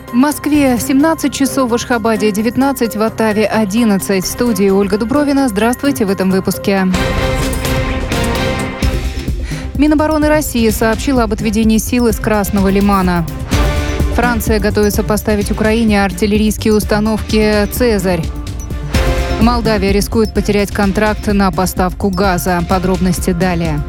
В Москве 17 часов, в Ашхабаде 19, в Оттаве 11. В студии Ольга Дубровина. Здравствуйте в этом выпуске. Минобороны России сообщила об отведении сил из Красного Лимана. Франция готовится поставить Украине артиллерийские установки «Цезарь». Молдавия рискует потерять контракт на поставку газа. Подробности далее.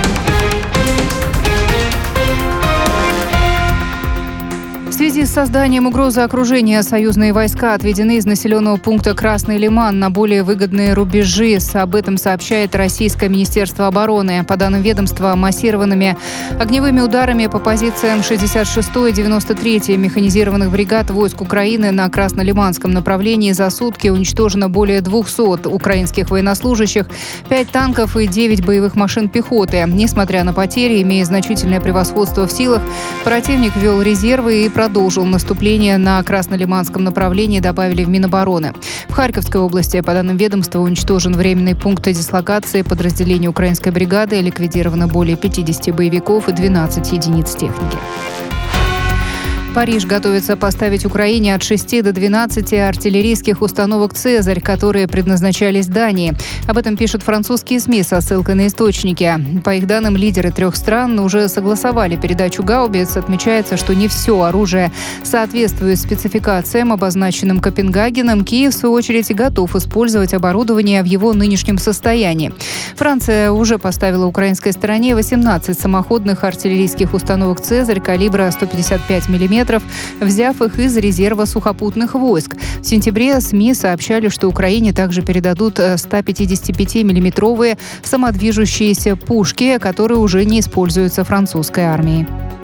В связи с созданием угрозы окружения союзные войска отведены из населенного пункта Красный Лиман на более выгодные рубежи. Об этом сообщает Российское Министерство обороны. По данным ведомства, массированными огневыми ударами по позициям 66-й и 93-й механизированных бригад войск Украины на Краснолиманском направлении за сутки уничтожено более 200 украинских военнослужащих, 5 танков и 9 боевых машин пехоты. Несмотря на потери, имея значительное превосходство в силах, противник ввел резервы и продолжил наступление на Краснолиманском направлении, добавили в Минобороны. В Харьковской области, по данным ведомства, уничтожен временный пункт дислокации подразделений украинской бригады, ликвидировано более 50 боевиков и 12 единиц техники. Париж готовится поставить Украине от 6 до 12 артиллерийских установок «Цезарь», которые предназначались Дании. Об этом пишут французские СМИ со ссылкой на источники. По их данным, лидеры 3 стран уже согласовали передачу гаубиц. Отмечается, что не все оружие соответствует спецификациям, обозначенным Копенгагеном. Киев, в свою очередь, готов использовать оборудование в его нынешнем состоянии. Франция уже поставила украинской стороне 18 самоходных артиллерийских установок «Цезарь» калибра 155 мм, взяв их из резерва сухопутных войск. В сентябре СМИ сообщали, что Украине также передадут 155-миллиметровые самодвижущиеся пушки, которые уже не используются французской армией.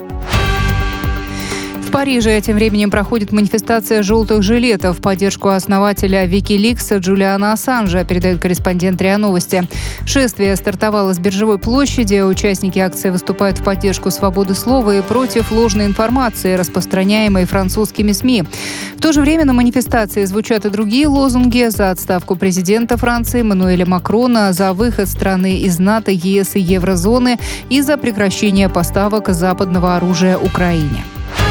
В Париже тем временем проходит манифестация желтых жилетов в поддержку основателя Wikileaks Джулиана Ассанжа, передает корреспондент РИА Новости. Шествие стартовало с Биржевой площади. Участники акции выступают в поддержку свободы слова и против ложной информации, распространяемой французскими СМИ. В то же время на манифестации звучат и другие лозунги: за отставку президента Франции Эммануэля Макрона, за выход страны из НАТО, ЕС и еврозоны и за прекращение поставок западного оружия Украине.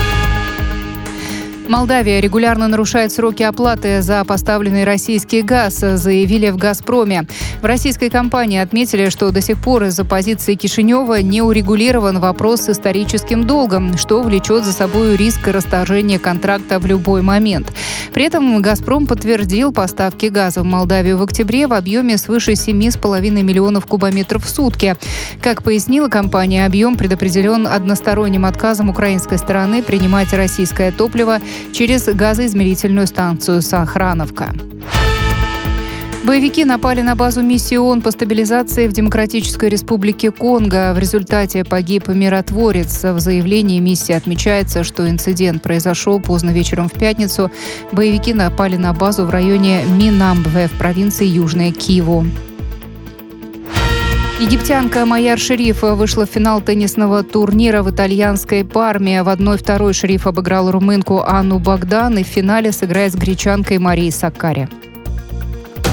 Молдавия регулярно нарушает сроки оплаты за поставленный российский газ, заявили в «Газпроме». В российской компании отметили, что до сих пор из-за позиции Кишинева не урегулирован вопрос с историческим долгом, что влечет за собой риск расторжения контракта в любой момент. При этом «Газпром» подтвердил поставки газа в Молдавию в октябре в объеме свыше 7,5 миллионов кубометров в сутки. Как пояснила компания, объем предопределен односторонним отказом украинской стороны принимать российское топливо через газоизмерительную станцию «Сохрановка». Боевики напали на базу миссии ООН по стабилизации в Демократической Республике Конго. В результате погиб миротворец. В заявлении миссии отмечается, что инцидент произошел поздно вечером в пятницу. Боевики напали на базу в районе Минамбве в провинции Южная Киву. Египтянка Майяр Шериф вышла в финал теннисного турнира в итальянской Парме. В 1-2 Шериф обыграл румынку Анну Богдан и в финале сыграет с гречанкой Марией Саккари.